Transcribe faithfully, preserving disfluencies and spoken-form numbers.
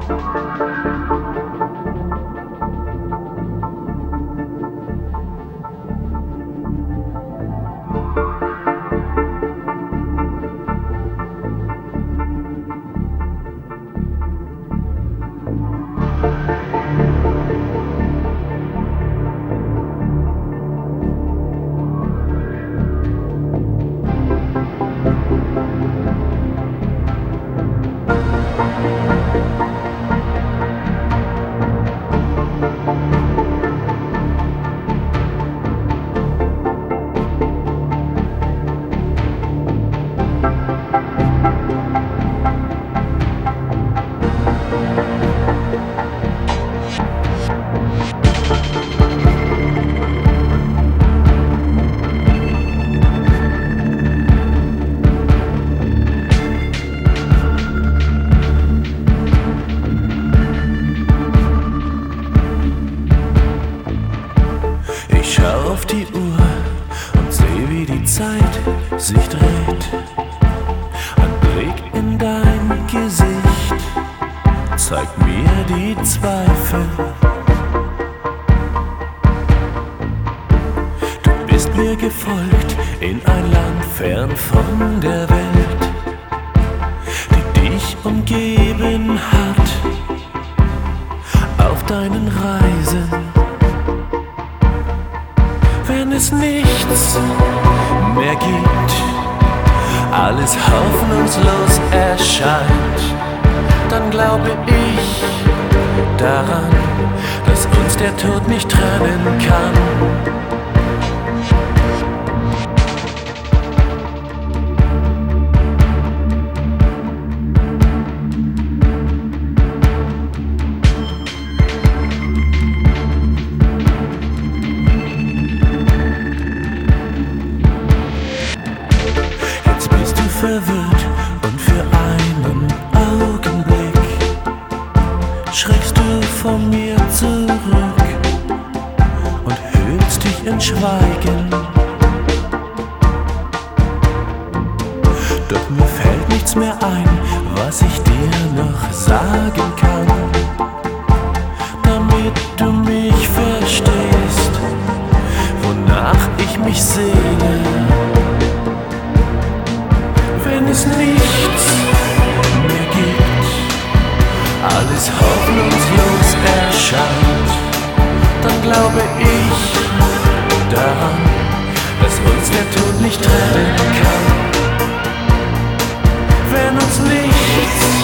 Ich schau auf die Uhr und seh, wie die Zeit sich dreht. Ein Blick in dein Gesicht zeigt mir die Zweifel. Du bist mir gefolgt in ein Land fern von der Welt, die dich umgeben hat auf deinen Reisen. Wenn es nichts mehr gibt, alles hoffnungslos erscheint, dann glaube ich daran, dass uns der Tod nicht trennen kann. Verwirrt und für einen Augenblick schreckst du von mir zurück und hüllst dich in Schweigen. Doch mir fällt nichts mehr ein, was ich dir noch sagen kann, damit du mich verstehst, wonach ich mich sehne. Wenn es nichts mehr gibt, alles hoffnungslos erscheint, dann glaube ich daran, dass uns der Tod nicht trennen kann. Wenn uns nichts